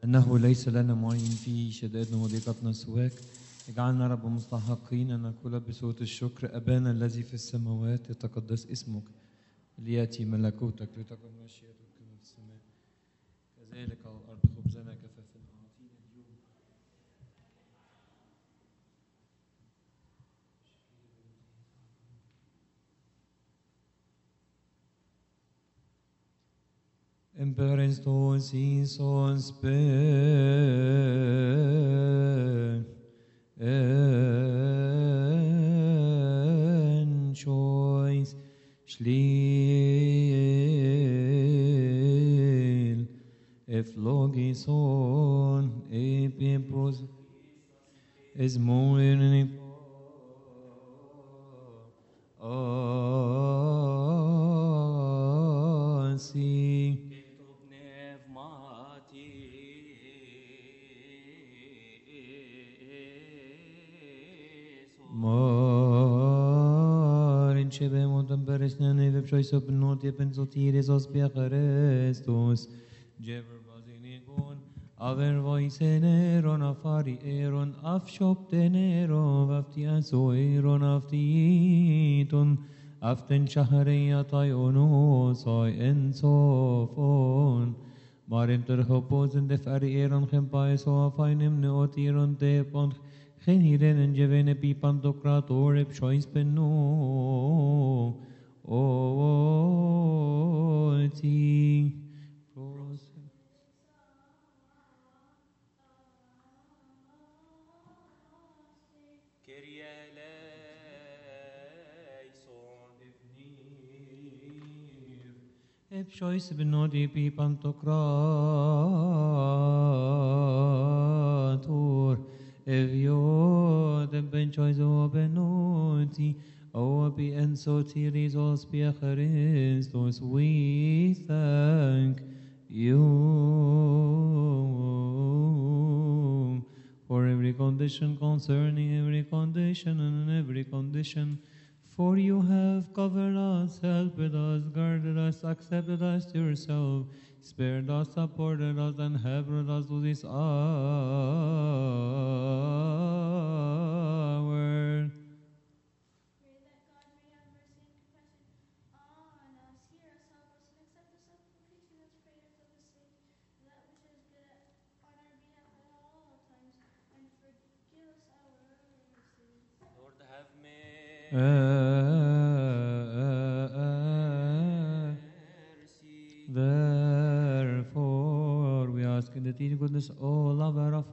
أنه ليس لنا معين في شدائدنا وضيقتنا سواك. اجعلنا رب مستحقين أن نقول بصوت الشكر: أبانا الذي في السماوات يتقدس اسمك، ليأتي ملكوتك، لتكن مشيئتك كما في السماء كذلك على الأرض. خبزنا كفافنا أعطينا اليوم. Imperens tos Isos en choice schliel eflogison epipros es moen si Marin cebe montem peresne neve psoiso pnotie pensotiris os piacharestos jever basiligon aver voiseneron afari eron afshoptenero vaftiaso eron aftiton aften shahareyatay onosai ensofon Marin terhoposen de fari eron chempaeso afainem neotiron tepon Geen hierin en jevene pipantocrator heb choice penno. Ti. Heb choice benodi pipantocrator. Evio de ben choice o benoti. O be en so tiris os Christos. We thank you for every condition concerning every condition and in every condition. For you have covered us, helped us, guarded us, accepted us to yourself, spared us, supported us, and have brought us to this hour. Pray that God may have mercy and compassion on us, hear us, help us, and accept the supplications and prayers of the saints, that which is good on our behalf at all times, and forgive us our sins. Lord, have mercy. Therefore, we ask in the eternal goodness, O lover of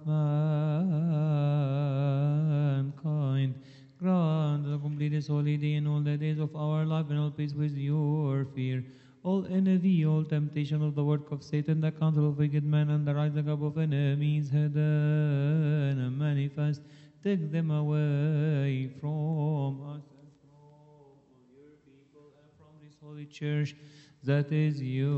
mankind, grant the completest holy day in all the days of our life, and all peace with your fear. All envy, all temptation of the work of Satan, the counsel of wicked men, and the rising up of enemies, hidden and manifest, take them away from us and from all your people and from this holy church that is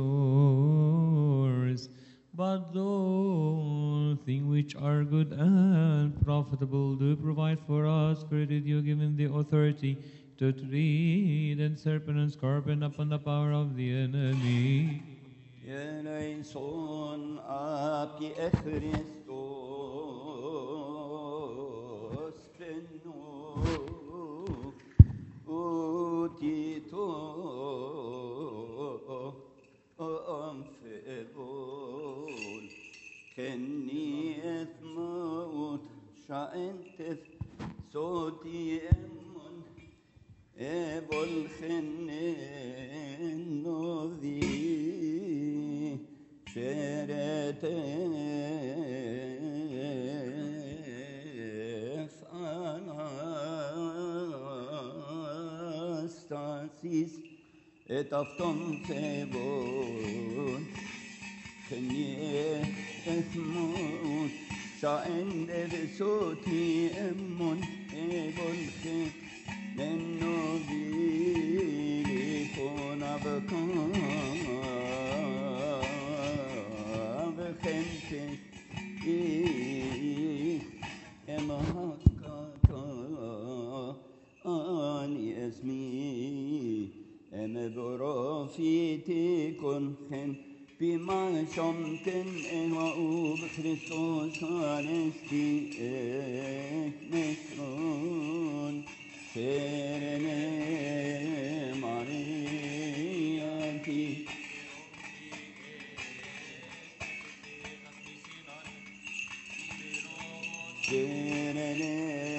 yours. But those things which are good and profitable do provide for us, credit you given the authority to tread and serpent and scorpion upon the power of the enemy. Eleison api Christos penno utito amfebol kenni ethmaut shaentef soti emon ebol khenno vi Sheretef anastasis et afton febon kenye ethmon shaen devsoti emmon ebol khenno vi kon avkan Ani esmi eme borofiti kon hen بما شمتن إنوأو بخريستوس هانستي مصرون شيرني مارياتي شيرني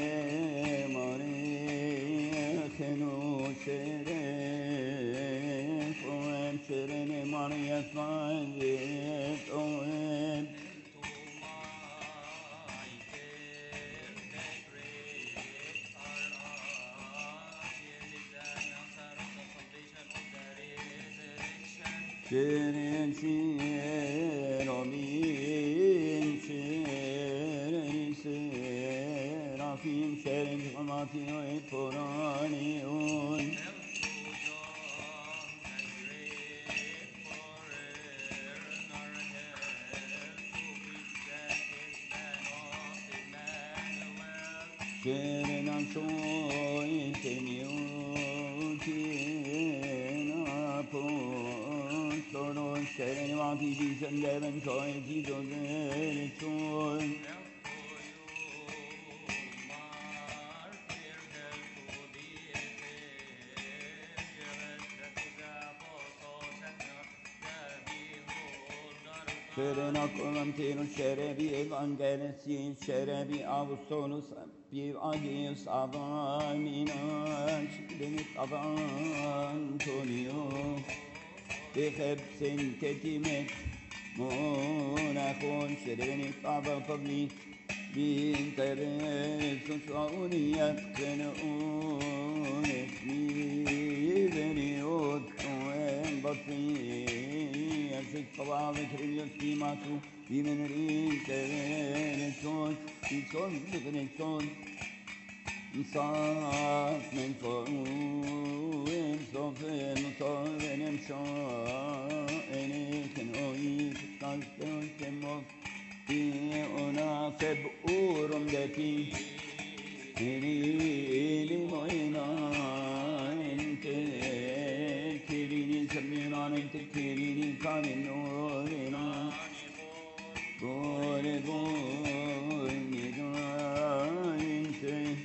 مارياتنو شيرين فوين شيرني ماريات فايت أوين شيرين شيرين شيرين سيرافيم شيرين غماتي ويتفرانيون شيرين أمشوين تنيوتين أبون سولون شيرين وعطي جيسن لبن شوين جيزو زيتون شيرين أكولانتين شيربي إيفانجيلسين شيربي أبوستولوس بيب أجيوس أبامينا شيرين أبانتونيو بخب سنتتيمت موناخون شيرين أبا فبلي بين تبس سعونيات خنقون اسمي بنيوت وين بطيء يشك طبعا بكريوس تيماتو بمن ريك بنسون يسون بغنسون يصاف من فوين صوفين صوفين مشاء كنوي تستنسون كموف أنا فبؤورم دتي كريني موينا انت كريني سمينا انت كريني كامل نورنا بوري بوري انت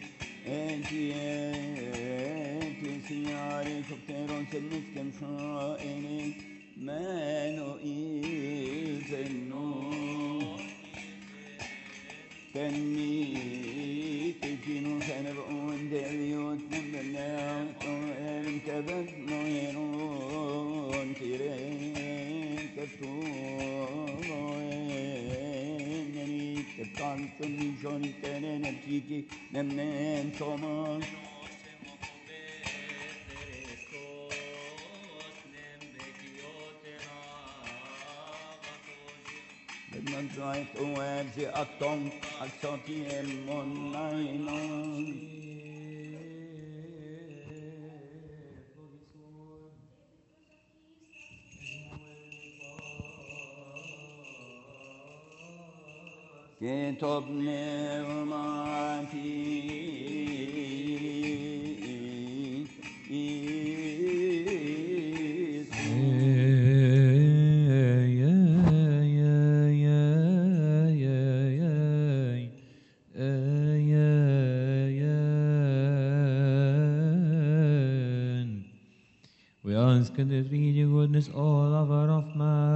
انت سياري كفتيرون سنس كم شائني مانو إيزنو كني تجينو سنبقون دعيوت نبلاو طوئل كبت نويرون تيرين كفتوين نني تبقان سني شوني كنين نبتيكي نمنين صومان من رايت وارزي أكتم أكسوتي من ناينون كتب نعمتي We ask in the three goodness all over of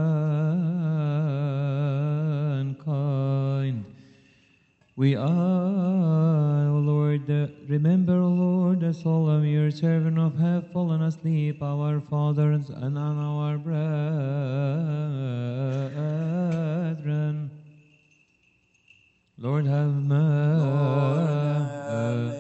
mankind. We are, O Lord, remember, O Lord, the soul of your servant of have fallen asleep, our fathers and our brethren. Lord, have mercy.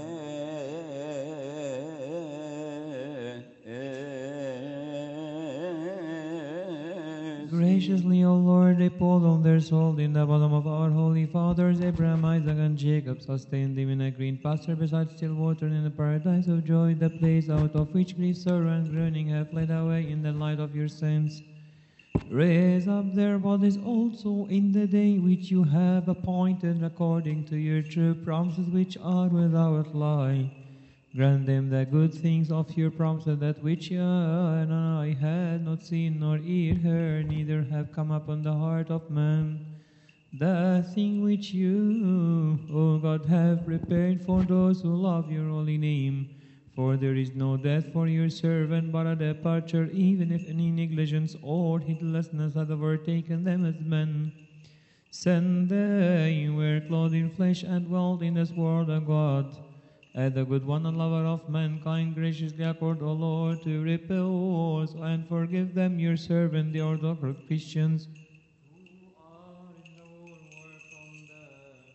Graciously, O Lord, repose on their souls in the bosom of our holy fathers, Abraham, Isaac, and Jacob. Sustain them in a green pasture beside still water in the paradise of joy, the place out of which grief, sorrow, and groaning have fled away in the light of your saints. Raise up their bodies also in the day which you have appointed according to your true promises which are without lie. Grant them the good things of your promises, that which you and I had not seen, nor ear heard, neither have come upon the heart of man. The thing which you, O God, have prepared for those who love your holy name. For there is no death for your servant, but a departure, even if any negligence or heedlessness had overtaken them as men. Since they were clothed in flesh and dwelt in this world, O God, and the good one and lover of mankind, graciously accord, O Lord, to repose and forgive them, your servant, the Orthodox Christians, who are in the whole world from the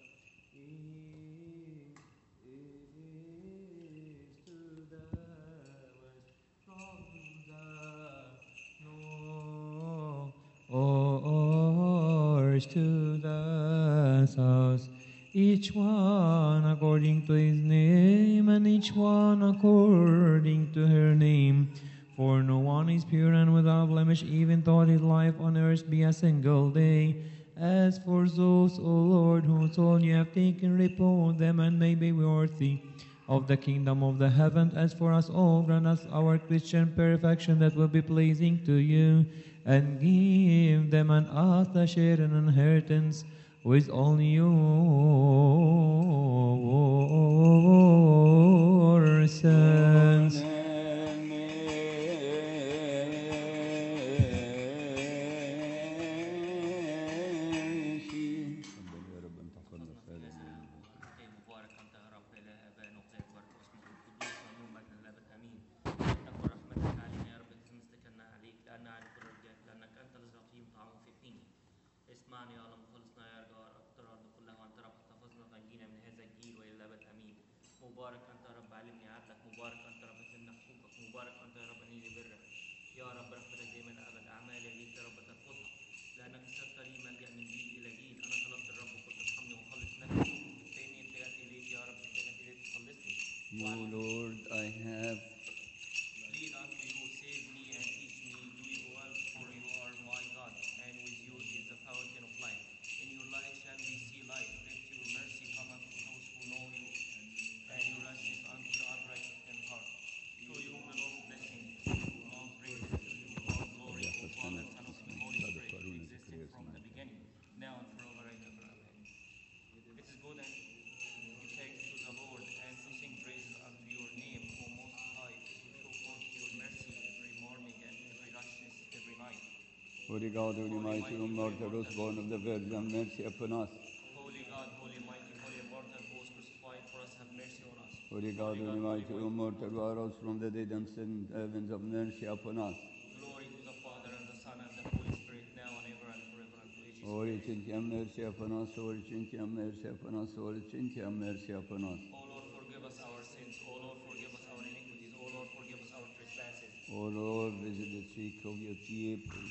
east to the west, from the north to the south, each one according to his name, and each one according to her name. For no one is pure and without blemish, even though his life on earth be a single day. As for those, O Lord, whose soul you have taken, repose them and may be worthy of the kingdom of the heaven. As for us all, grant us our Christian perfection that will be pleasing to you, and give them and us the share and inheritance with all your sons. مبارك أنت يا رب إله آبائنا وقيد بارك اسمك القدوس ومن مجد الأبد آمين. تكن رحمتك علينا يا رب تمسكنا عليك لأن على كل رجاك لأنك أنت الذي تعطيهم طعام في حين. اسمعني يا الله مخلصنا يا رجاء الأرض كلها وأنت رب تحفظنا وتنجينا من هذا الجيل وإلى الأبد آمين. مبارك أنت يا رب علمني عدلك، مبارك أنت يا رب علمنا حقوقك، مبارك أنت يا رب أنيني برك. يا رب رحمتك دائما أبد أعمالي ليك يا رب ترفضها لأنك صرت لي ملجأ من جيل إلى جيل. أنا طلبت الرب وقلت ارحمني وخلص نفسي. You, Lord, I have Lead unto you, save me and teach me, do you well, for you are my God, and with you is the fountain of life. In your light shall we see light. Let your mercy come unto those who know you, and your righteousness unto the upright in heart. To you belongs blessing, belongs praise, to you belongs glory, O Father, Son, of the Holy Spirit, who existed from the beginning, now and forever and ever. Amen. It is good and give thanks to the Lord, and to sing praises unto your name, O Most High, to show forth your mercy every morning and every righteousness every night. Holy God, Holy Mighty, immortal, born of the Virgin, mercy upon us. Holy God, Holy Mighty, Holy Immortal, who was crucified for us, have mercy on us. Holy God, Holy Mighty, immortal, who arose from the dead and sent heavens of mercy upon us. Glory to the Father, and the Son, and the Holy Spirit, now and ever and forever and to ages. Holy Trinity, have mercy upon us. Holy Trinity, have mercy upon us. Holy Trinity, have mercy upon us. O Lord, forgive us our sins. O Lord, forgive us our iniquities. O Lord, forgive us our trespasses. O Lord, visit the sick of your people.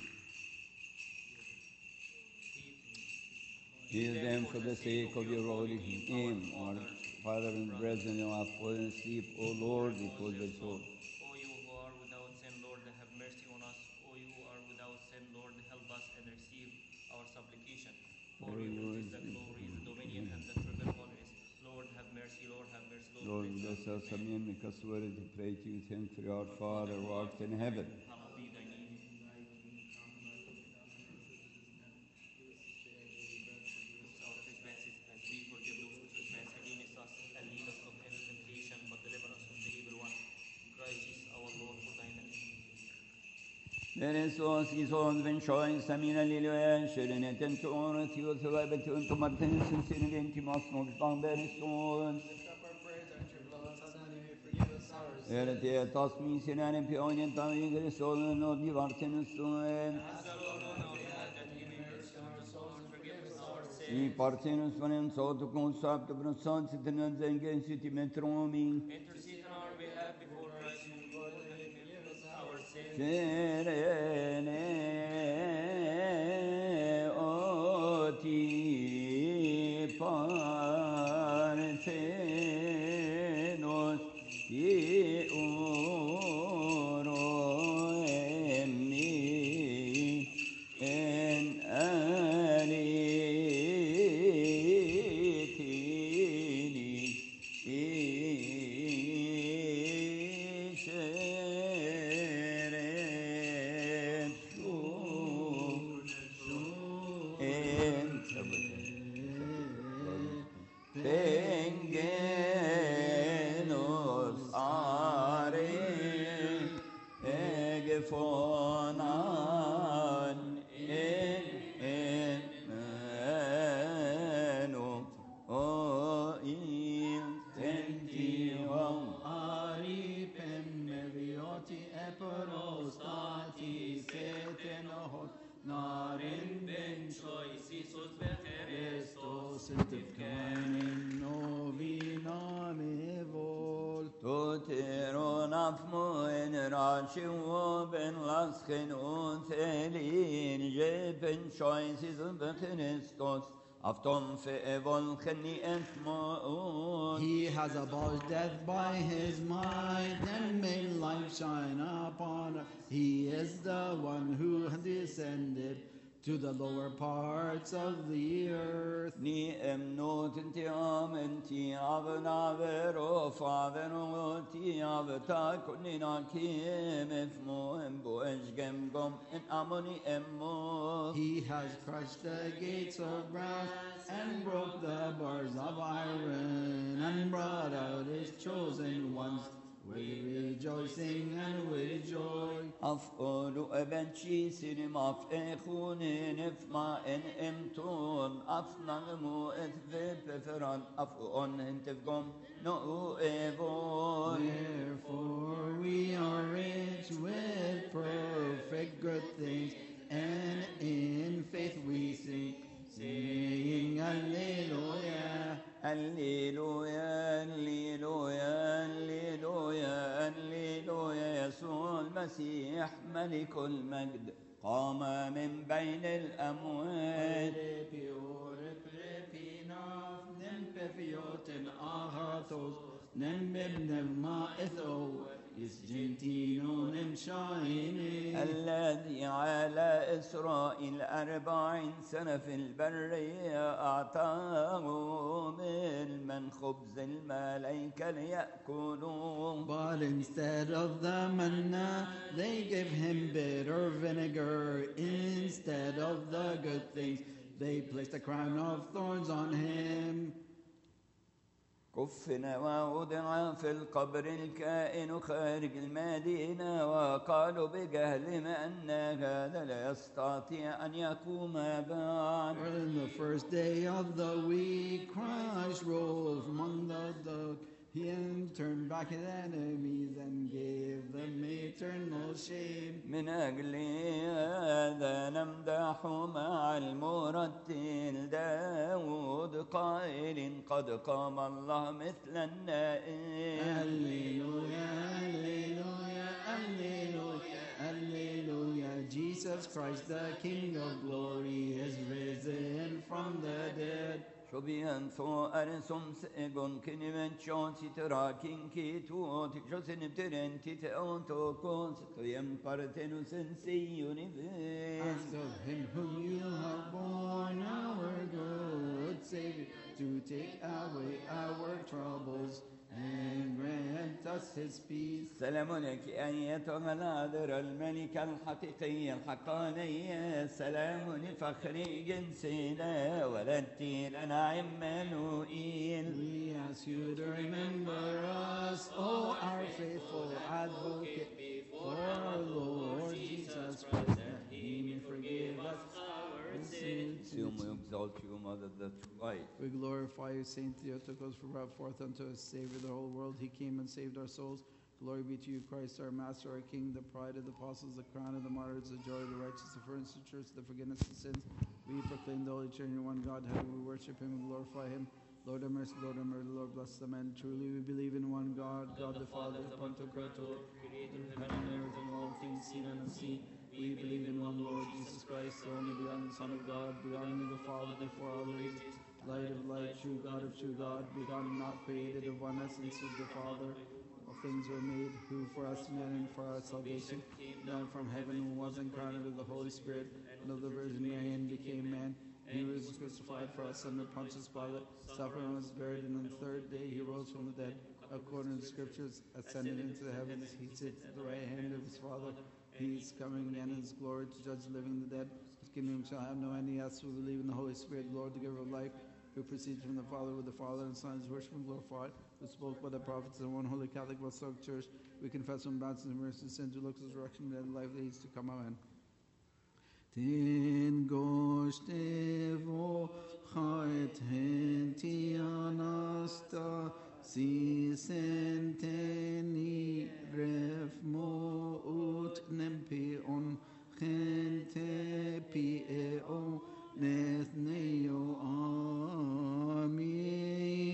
Heal them for the sake of your holy name. Our Father and brethren who have fallen asleep, O Lord, repose their soul. O you who are without sin, Lord, have mercy on us. O you who are without sin, Lord, help us and receive our supplication. For yours is the glory, the dominion, and the triple holiness. Lord, have mercy, Lord, have mercy, Lord, bless us, amen. Make us worthy to pray to you. Thank you, our Father who art in heaven. Hallowed be thy name. Our trespasses, as we forgive those who trespass against us, and lead us not into temptation, but deliver us from the evil one. Christ Jesus our Lord, for thine name. Beresos ison venchoin samina liluen şerinetem çoğunu tiyo söylebeti untu martenisin senin timasnos dan beresos. Erete tasmin sinen pionin tamin gresolun o divartenusun. I partenus vanem sotu consapto bronsant sitenen zengen siti metromin. Intercede on our behalf before Christ, who forgive us our sins. Serene oti parthenos ye oro emmi en alitini ishere Tifonan in Menu O il Tentium Aripem mevioti eperostati setenohot narin ben Iisus Christos intifkanin novina mevol Tuteron afmu en rashi ben lasken uthelin jepen choices of Christos aftom fe evol khni etmo He has abolished death by his might and made life shine upon us. He is the one who descended to the lower parts of the earth. ni emnot intiam enti avna vero favero ti avta kunina kim efmo embo esgem gom en amoni emmo He has crushed the gates of brass and broke the bars of iron and brought out his chosen ones with rejoicing and with joy. أفقل أبنشي سينما أخون نفما إن إمتون أفنغمو إثبت فران أفقون انتفقم نو إيفون Therefore we are rich with perfect good things, and in faith we sing, saying Alleluia. هللويا هللويا هللويا هللويا يسوع المسيح ملك المجد قام من بين الأموات الذي على إسرائيل 40 سنة في البرية أعطاه من خبز الملائكة ليأكلوه. But instead of the manna, they give him bitter vinegar. Instead of the good things, they placed a crown of thorns on him. كفن ووضع في القبر الكائن خارج المدينة وقالوا بجهلهم أن هذا لا يستطيع أن يقوم بعد. On the first day of the week, Christ rose from among the dug. He turned back his enemies and gave them eternal shame. من أجل هذا نمدح مع المرتل داود قائل قد قام الله مثل النائم. Alleluia, alleluia, alleluia, alleluia. Jesus Christ, the King of glory, is risen from the dead. شبيان ثو أرسم سيغون كنمن شوتي تراكين كي توتي شوسن بترين تيتون توكون ستويم بارتنو سنسيوني Ask of him whom you have born, our good Savior, to take away our troubles and grant us his peace. سلام لك أيتها العذراء الملكة الحقيقية الحقانية سلام لفخر جنسنا ولدتي لنا عمانوئيل. We ask you to remember us, O our faithful advocate, before our Lord Jesus Christ, that he may forgive us our sins. Assume we exalt you, Mother, the true light. We glorify you, Saint Theotokos, for brought forth unto us Savior the whole world. He came and saved our souls. Glory be to you, Christ, our Master, our King, the pride of the apostles, the crown of the martyrs, the joy of the righteous, the furnace of the church, the forgiveness of sins. We proclaim the Holy Trinity, one God, how we worship him and glorify him. Lord have mercy, Lord have mercy, Lord bless the man. Truly we believe in one God, God the Father, the Pantocrator, creator of heaven and earth and all things seen and unseen. We believe in one Lord Jesus Christ, the only begotten Son of God, begotten of the Father before all ages, light of light, true God of true God, begotten, not created, of one essence with the Father. All things were made, who for us men and for our salvation, down from heaven, who was incarnate of the Holy Spirit, and of the Virgin Mary, and became man. He was crucified for us under Pontius Pilate, suffered and was buried, and on the third day he rose from the dead, according to the Scriptures, ascended into the heavens. He sits at the right hand of his Father. He is coming again in his glory to judge the living and the dead. His kingdom shall have no end. Yes, we believe in the Holy Spirit, Lord, the giver of life, who proceeds from the Father, with the Father and Son is worshipped and glorified, who spoke by the prophets in one holy Catholic Apostolic Church. We confess from bad sins and mercy, sin to look resurrection, and life that is to come. Amen. Tin gostevo chait henti anasta si senteni ref mout nempi on gente pieo nethneo amin.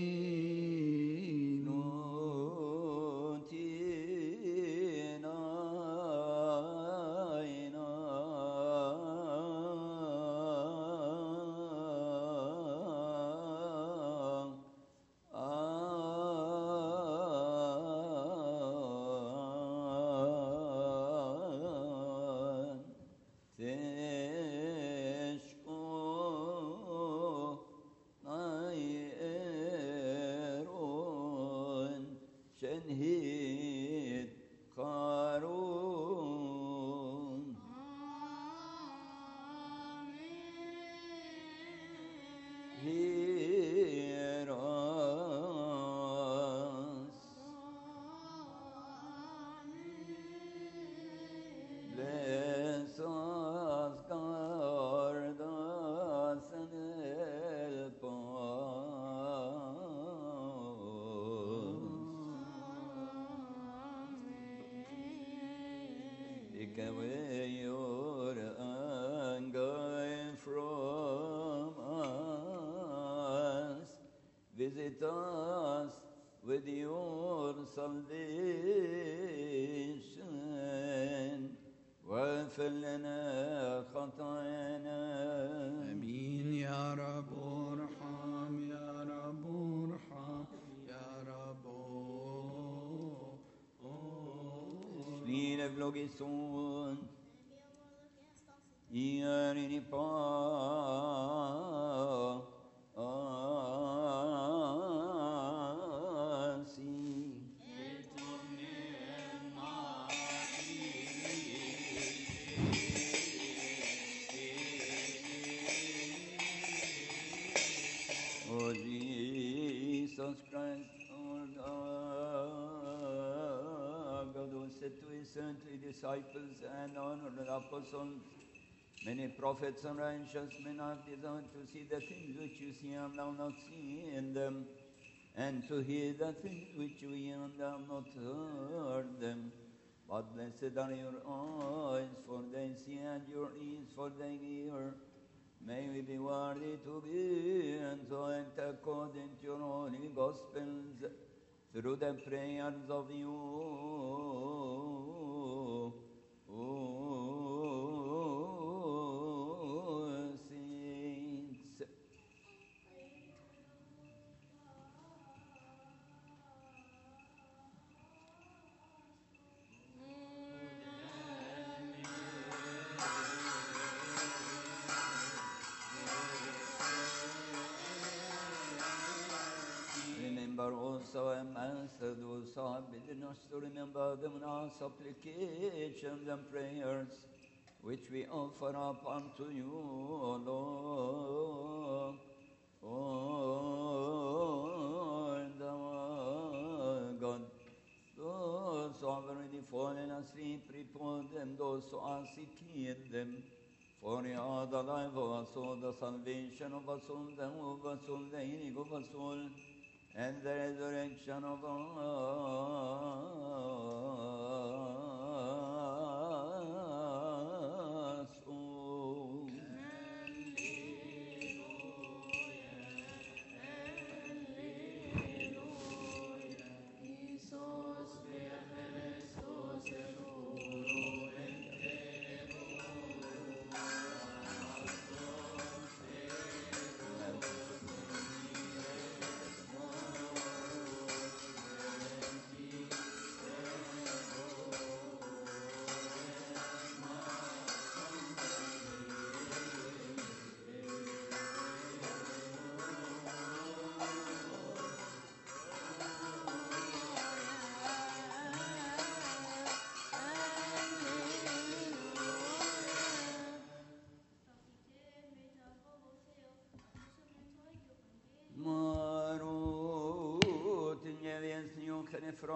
Take away your anger from us. Visit us with your salvation. واغفر لنا خطايانا. آمين يا رب ارحم يا رب ارحم يا رب. Slire vlogison. Iarini pa. O Jesus Christ, our God, who said to his saintly disciples and honored apostles, many prophets and righteous men have desired to see the things which you see and have not seen them, and to hear the things which you hear and have not heard them. But blessed are your eyes, for they see, and your ears, for they hear. May we be worthy to be and to act according to your holy gospels through the prayers of you, saints. Remember also, Master, those who have bidden us to remember them in our supplications and prayers, which we offer up unto you, O Lord. Lord our God, those who have already fallen asleep, report them, those who are seeking them. For you are the life of us all, the salvation of us all, the hope of us all, the healing of us all, and the resurrection of us all.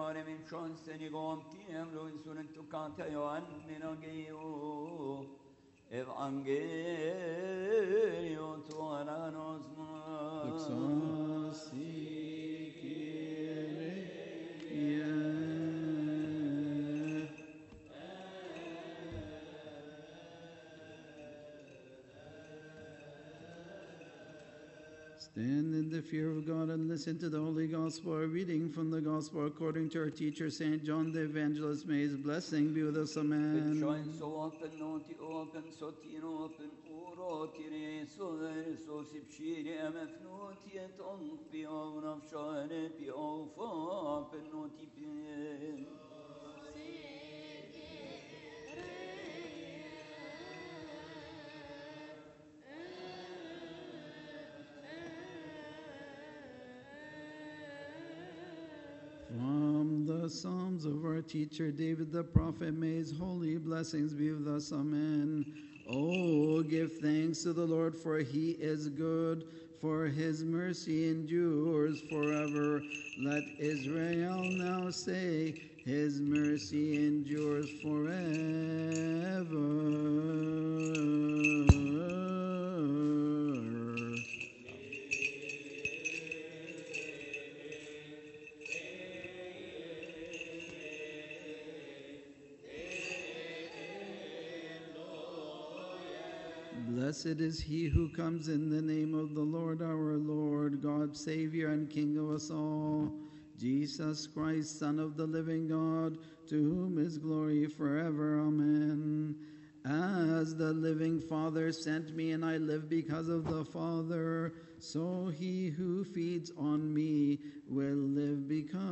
Mare min shansen i gom tiem lo insulen tu kanta yo annina geyo Evangelio tu aranos Stand in the fear of God and listen to the Holy Gospel. A reading from the Gospel according to our teacher, St. John the Evangelist. May his blessing be with us, Shine amen. so open, noti open, sotin open, urotire, so there, so sipshiri, emefnoti, et on be on of shine, be off, open, noti, pin. From the Psalms of our teacher David the prophet, may his holy blessings be with us, amen. Oh, give thanks to the Lord, for he is good, for his mercy endures forever. Let Israel now say, his mercy endures forever. Blessed is he who comes in the name of the Lord our Lord, God, Savior and King of us all, Jesus Christ, Son of the living God, to whom is glory forever. Amen. As the living Father sent me, and I live because of the Father, so he who feeds on me will live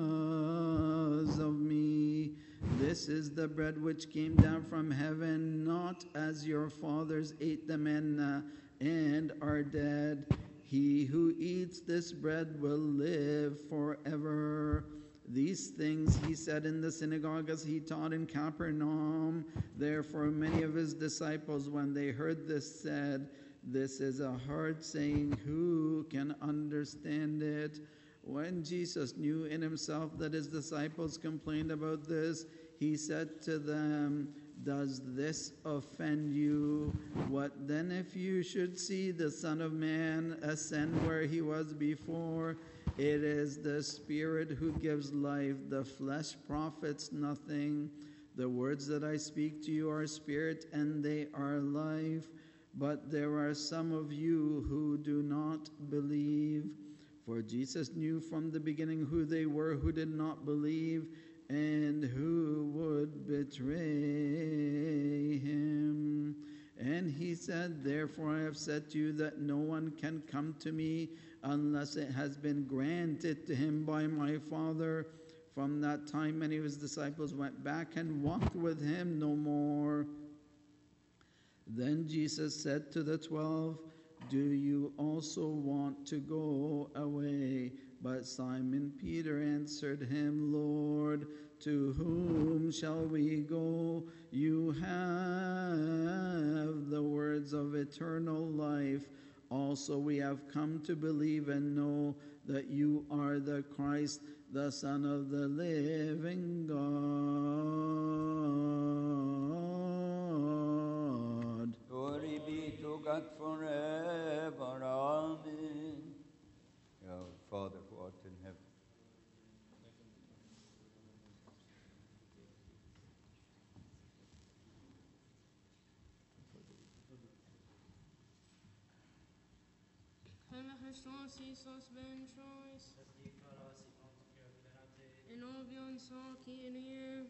because of me. This is the bread which came down from heaven, not as your fathers ate the manna and are dead. He who eats this bread will live forever. These things he said in the synagogue as he taught in Capernaum. Therefore many of his disciples, when they heard this, said, "This is a hard saying. Who can understand it?" When Jesus knew in himself that his disciples complained about this, he said to them, "Does this offend you? What then if you should see the Son of Man ascend where he was before? It is the Spirit who gives life. The flesh profits nothing. The words that I speak to you are spirit and they are life. But there are some of you who do not believe." For Jesus knew from the beginning who they were who did not believe and who would betray him. And he said, "Therefore I have said to you that no one can come to me unless it has been granted to him by my Father." From that time many of his disciples went back and walked with him no more. Then Jesus said to the 12, "Do you also want to go away?" But Simon Peter answered him, "Lord, to whom shall we go? You have the words of eternal life. Also we have come to believe and know that you are the Christ, the Son of the living God." Glory be to God forever. Amen. Our Father who art in heaven. Helle Christos Iisus ben Trois, en obion so Kyrie,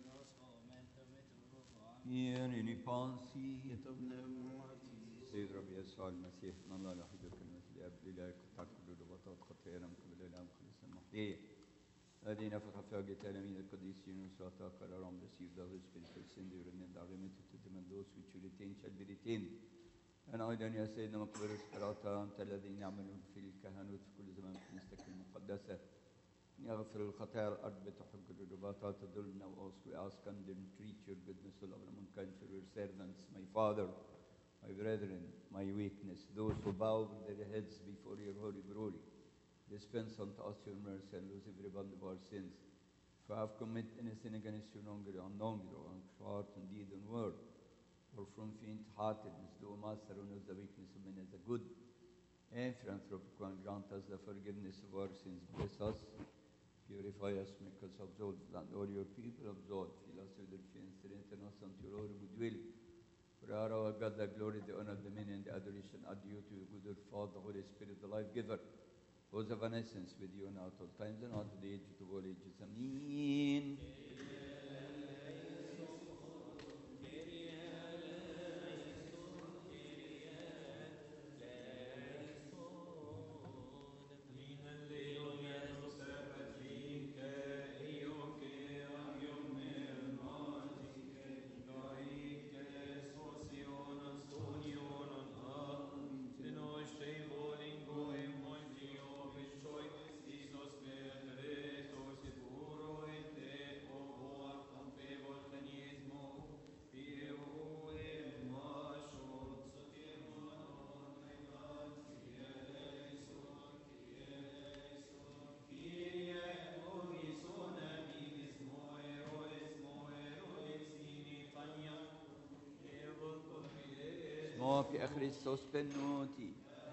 Ieni pansi. سيد رب يسوع المسيح من الله الوحيد الكلمة الاب لا تأكل رباطات خطايانا من قبل الام خلص المحيي الذين نفخ في وجه تلاميذ القديسين وسواتا قرارهم receive the Holy Spirit for sin they remain the remit to them and those which you retain shall be retained. أنا أيضا يا سيدنا مقبل الصلاة أنت الذين يعملون في الكهنوت في كل زمان في كنيستك المقدسة يغفر الخطايا الأرض بتحج الرباطات تدلنا وأوص we ask and entreat your goodness O Lord among kind for your servants my Father, my brethren, my weakness, those who bow their heads before your holy glory. Dispense unto us your mercy and lose every bond of our sins. If I have committed anything against you, non-giro, and thought and deed and word, or from faint-heartedness, do Master, who knows the weakness of men as a good and philanthropic one, grant us the forgiveness of our sins. Bless us, purify us, make us absolved, and all your people absolved. Fill us with your fear and strengthen us unto your own goodwill. For our God, the glory, the honor, the dominion, the adoration are due to you, good old Father, the Holy Spirit, the life giver, who's of an essence with you now at all times and unto the age of all ages. Amen. Smoke Christos penoti.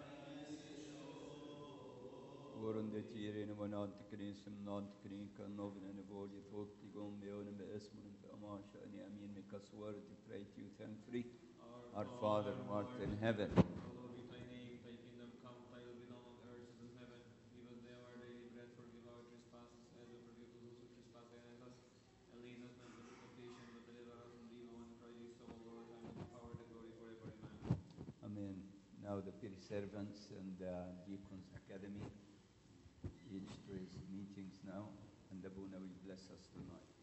Vorunde tire ne vanant krinsum nant krinka novene ne voli thokti gom beone be esmun be amasha ani amin me kaswar to pray to you thankfully. Our Father who art in heaven. Hallowed be thy name, thy kingdom come, thy will be done on earth as in heaven. Give us day our daily bread, forgive our trespasses, as we forgive those who trespass against us. And lead us not into temptation, but deliver us from the evil one. Christ Jesus our Lord, and the power and the glory forever. Amen. Amen. Now the peer servants and the Deacons Academy, each to his meetings now, and the Abuna will bless us tonight.